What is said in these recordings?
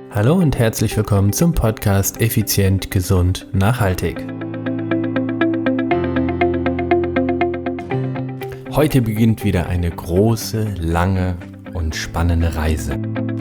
Hallo und herzlich willkommen zum Podcast Effizient, Gesund, Nachhaltig. Heute beginnt wieder eine große, lange und spannende Reise.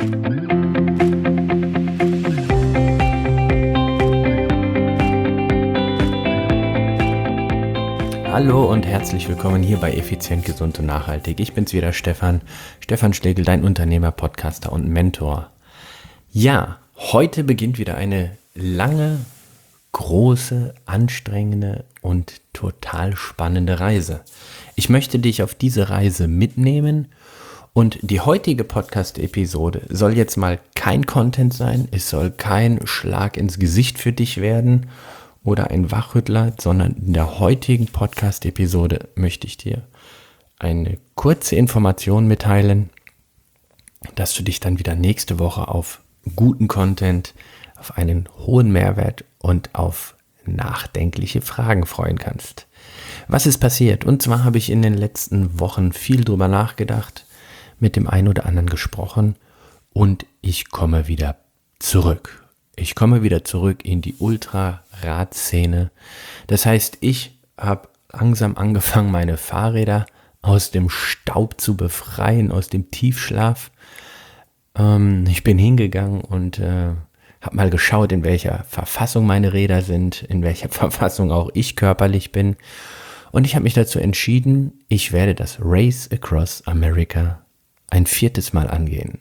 Hallo und herzlich willkommen hier bei Effizient, Gesund und Nachhaltig. Ich bin's wieder, Stefan Schlegel, dein Unternehmer, Podcaster und Mentor. Ja, heute beginnt wieder eine lange, große, anstrengende und total spannende Reise. Ich möchte dich auf diese Reise mitnehmen und die heutige Podcast-Episode soll jetzt mal kein Content sein, es soll kein Schlag ins Gesicht für dich werden oder ein Wachrüttler, sondern in der heutigen Podcast-Episode möchte ich dir eine kurze Information mitteilen, dass du dich dann wieder nächste Woche auf guten Content, auf einen hohen Mehrwert und auf nachdenkliche Fragen freuen kannst. Was ist passiert? Und zwar habe ich in den letzten Wochen viel drüber nachgedacht, mit dem einen oder anderen gesprochen und ich komme wieder zurück. Ich komme wieder zurück in die Ultraradszene. Das heißt, ich habe langsam angefangen, meine Fahrräder aus dem Staub zu befreien, aus dem Tiefschlaf. Ich bin hingegangen und habe mal geschaut, in welcher Verfassung meine Räder sind, in welcher Verfassung auch ich körperlich bin. Und ich habe mich dazu entschieden, ich werde das Race Across America ein 4. Mal angehen.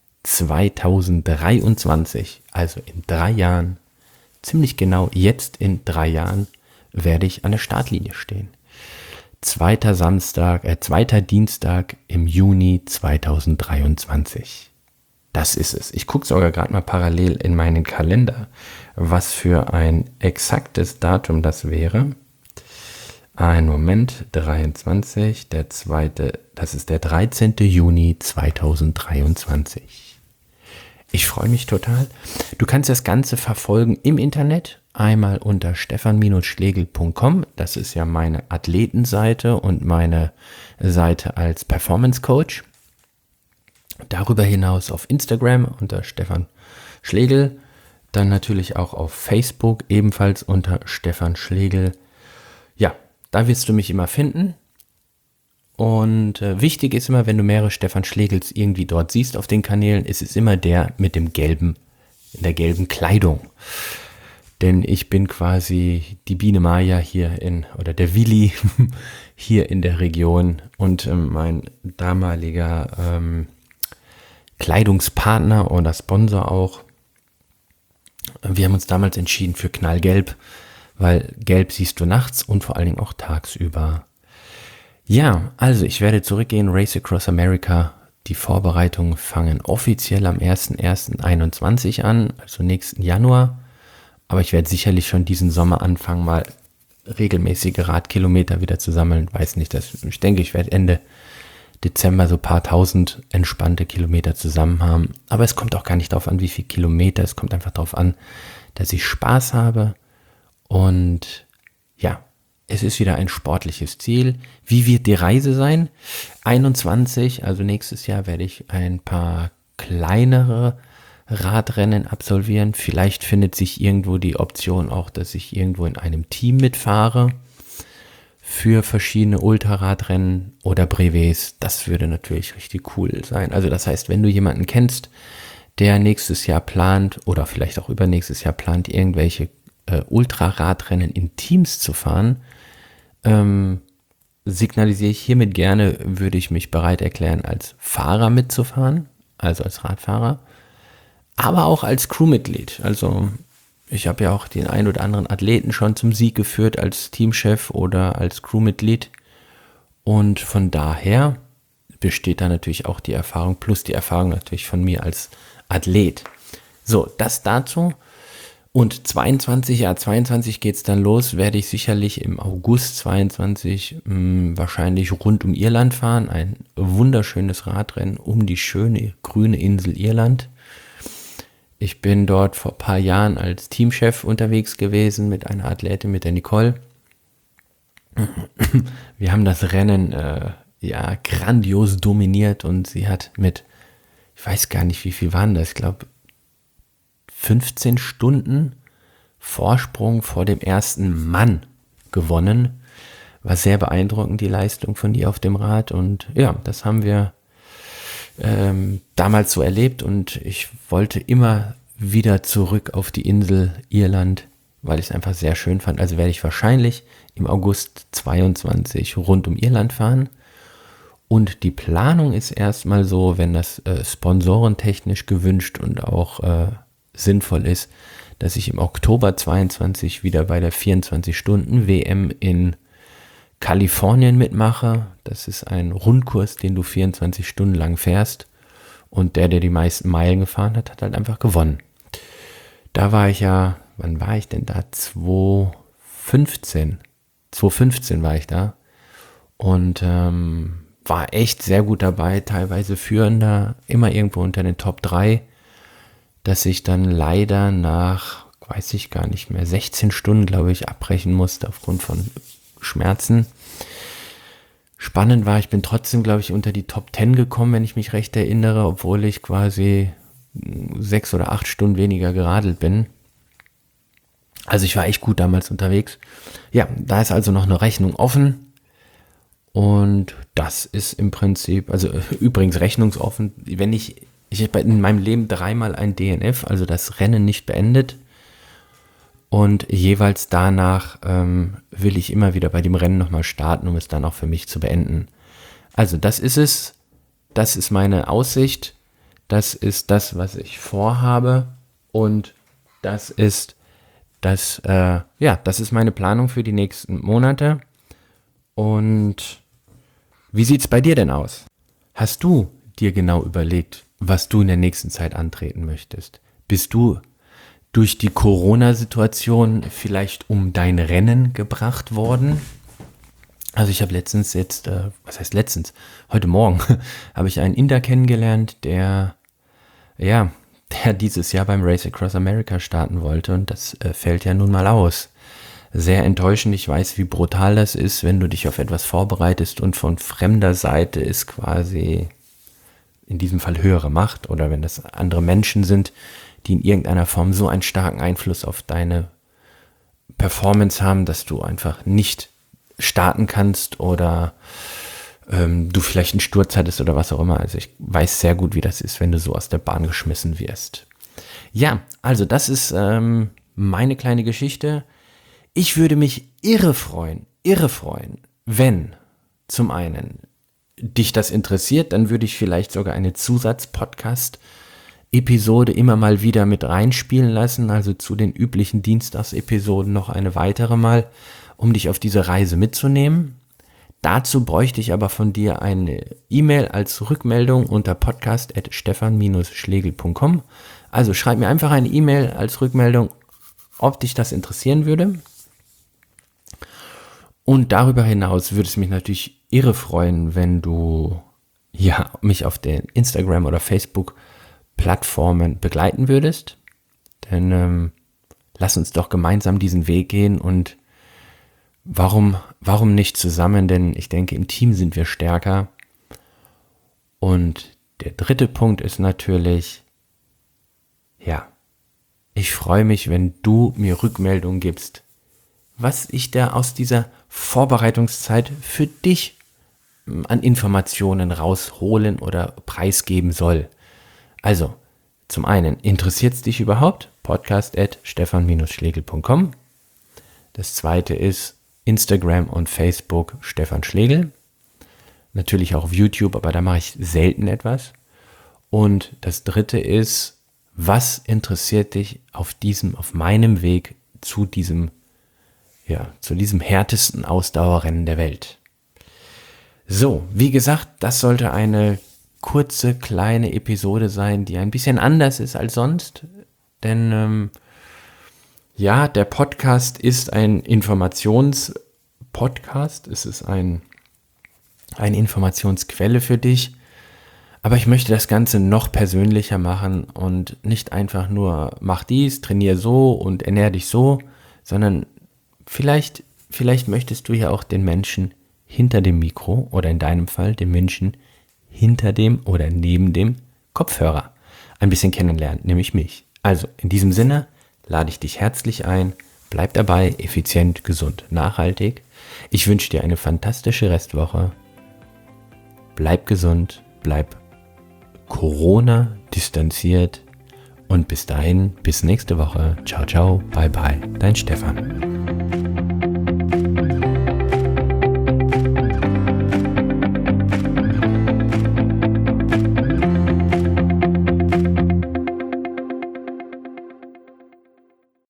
2023, also in 3 Jahren, ziemlich genau jetzt in 3 Jahren, werde ich an der Startlinie stehen. 2. Dienstag im Juni 2023. Das ist es. Ich gucke sogar gerade mal parallel in meinen Kalender, was für ein exaktes Datum das wäre. Einen Moment, 23, das ist der 13. Juni 2023. Ich freue mich total. Du kannst das Ganze verfolgen im Internet, einmal unter stefan-schlegel.com. Das ist ja meine Athletenseite und meine Seite als Performance Coach. Darüber hinaus auf Instagram unter Stefan Schlegel, dann natürlich auch auf Facebook, ebenfalls unter Stefan Schlegel. Ja, da wirst du mich immer finden. Und wichtig ist immer, wenn du mehrere Stefan Schlegels irgendwie dort siehst auf den Kanälen, ist es immer der mit dem in der gelben Kleidung. Denn ich bin quasi die Biene Maya oder der Willi hier in der Region und mein damaliger Kleidungspartner oder Sponsor auch. Wir haben uns damals entschieden für Knallgelb, weil gelb siehst du nachts und vor allen Dingen auch tagsüber. Ja, also ich werde zurückgehen, Race Across America. Die Vorbereitungen fangen offiziell am 01.01.21 an, also nächsten Januar. Aber ich werde sicherlich schon diesen Sommer anfangen, mal regelmäßige Radkilometer wieder zu sammeln. Weiß nicht, ich denke, ich werde Ende Dezember so ein paar tausend entspannte Kilometer zusammen haben. Aber es kommt auch gar nicht darauf an, wie viele Kilometer. Es kommt einfach darauf an, dass ich Spaß habe. Und ja, es ist wieder ein sportliches Ziel. Wie wird die Reise sein? 21, also nächstes Jahr, werde ich ein paar kleinere Radrennen absolvieren. Vielleicht findet sich irgendwo die Option auch, dass ich irgendwo in einem Team mitfahre für verschiedene Ultraradrennen oder Brevets. Das würde natürlich richtig cool sein. Also das heißt, wenn du jemanden kennst, der nächstes Jahr plant oder vielleicht auch übernächstes Jahr plant, irgendwelche Ultraradrennen in Teams zu fahren, signalisiere ich hiermit gerne, würde ich mich bereit erklären, als Fahrer mitzufahren, also als Radfahrer, aber auch als Crewmitglied. Also ich habe ja auch den ein oder anderen Athleten schon zum Sieg geführt als Teamchef oder als Crewmitglied. Und von daher besteht da natürlich auch die Erfahrung, plus die Erfahrung natürlich von mir als Athlet. So, das dazu. Und 22 geht es dann los, werde ich sicherlich im August 22 wahrscheinlich rund um Irland fahren. Ein wunderschönes Radrennen um die schöne grüne Insel Irland. Ich bin dort vor ein paar Jahren als Teamchef unterwegs gewesen mit einer Athletin, mit der Nicole. Wir haben das Rennen grandios dominiert und sie hat mit, ich weiß gar nicht, wie viel waren das, ich glaube 15 Stunden Vorsprung vor dem ersten Mann gewonnen. War sehr beeindruckend, die Leistung von ihr auf dem Rad. Und ja, das haben wir damals so erlebt. Und ich wollte immer wieder zurück auf die Insel Irland, weil ich es einfach sehr schön fand. Also werde ich wahrscheinlich im August 22 rund um Irland fahren. Und die Planung ist erstmal so, wenn das sponsorentechnisch gewünscht und auch sinnvoll ist, dass ich im Oktober 22 wieder bei der 24-Stunden-WM in Kalifornien mitmache. Das ist ein Rundkurs, den du 24 Stunden lang fährst. Und der die meisten Meilen gefahren hat, hat halt einfach gewonnen. Da war ich ja, wann war ich denn da? 2015 war ich da. Und war echt sehr gut dabei, teilweise führender, immer irgendwo unter den Top 3, dass ich dann leider nach, weiß ich gar nicht mehr, 16 Stunden, glaube ich, abbrechen musste aufgrund von Schmerzen. Spannend war, ich bin trotzdem, glaube ich, unter die Top 10 gekommen, wenn ich mich recht erinnere, obwohl ich quasi 6 oder 8 Stunden weniger geradelt bin. Also ich war echt gut damals unterwegs. Ja, da ist also noch eine Rechnung offen. Und das ist im Prinzip, also übrigens rechnungsoffen, wenn ich habe in meinem Leben 3-mal ein DNF, also das Rennen nicht beendet. Und jeweils danach will ich immer wieder bei dem Rennen nochmal starten, um es dann auch für mich zu beenden. Also das ist es, das ist meine Aussicht, das ist das, was ich vorhabe und das ist das ist meine Planung für die nächsten Monate. Und wie sieht's bei dir denn aus? Hast du dir genau überlegt, was du in der nächsten Zeit antreten möchtest? Bist du durch die Corona-Situation vielleicht um dein Rennen gebracht worden? Also ich habe heute Morgen habe ich einen Inder kennengelernt, der dieses Jahr beim Race Across America starten wollte und das fällt ja nun mal aus. Sehr enttäuschend. Ich weiß, wie brutal das ist, wenn du dich auf etwas vorbereitest und von fremder Seite ist quasi in diesem Fall höhere Macht oder wenn das andere Menschen sind, die in irgendeiner Form so einen starken Einfluss auf deine Performance haben, dass du einfach nicht starten kannst oder du vielleicht einen Sturz hattest oder was auch immer. Also ich weiß sehr gut, wie das ist, wenn du so aus der Bahn geschmissen wirst. Ja, also das ist meine kleine Geschichte. Ich würde mich irre freuen, wenn zum einen dich das interessiert, dann würde ich vielleicht sogar eine Zusatz-Podcast-Episode immer mal wieder mit reinspielen lassen, also zu den üblichen Dienstagsepisoden noch eine weitere mal, um dich auf diese Reise mitzunehmen. Dazu bräuchte ich aber von dir eine E-Mail als Rückmeldung unter podcast@stefan-schlegel.com. Also schreib mir einfach eine E-Mail als Rückmeldung, ob dich das interessieren würde. Und darüber hinaus würde es mich natürlich irre freuen, wenn du mich auf den Instagram- oder Facebook-Plattformen begleiten würdest. Denn lass uns doch gemeinsam diesen Weg gehen und warum nicht zusammen? Denn ich denke, im Team sind wir stärker. Und der dritte Punkt ist natürlich, ich freue mich, wenn du mir Rückmeldung gibst, was ich da aus dieser Vorbereitungszeit für dich an Informationen rausholen oder preisgeben soll. Also, zum einen, interessiert es dich überhaupt? podcast@stefan-schlegel.com. Das zweite ist Instagram und Facebook Stefan Schlegel. Natürlich auch auf YouTube, aber da mache ich selten etwas. Und das dritte ist, was interessiert dich auf meinem Weg zu diesem härtesten Ausdauerrennen der Welt? So, wie gesagt, das sollte eine kurze, kleine Episode sein, die ein bisschen anders ist als sonst. Denn der Podcast ist ein Informationspodcast. Es ist eine Informationsquelle für dich. Aber ich möchte das Ganze noch persönlicher machen und nicht einfach nur mach dies, trainier so und ernähr dich so, sondern vielleicht möchtest du ja auch den Menschen hinter dem Mikro oder in deinem Fall den Menschen hinter dem oder neben dem Kopfhörer ein bisschen kennenlernen, nämlich mich. Also, in diesem Sinne lade ich dich herzlich ein. Bleib dabei, effizient, gesund, nachhaltig. Ich wünsche dir eine fantastische Restwoche. Bleib gesund, bleib Corona distanziert und bis dahin, bis nächste Woche. Ciao, ciao, bye, bye, dein Stefan.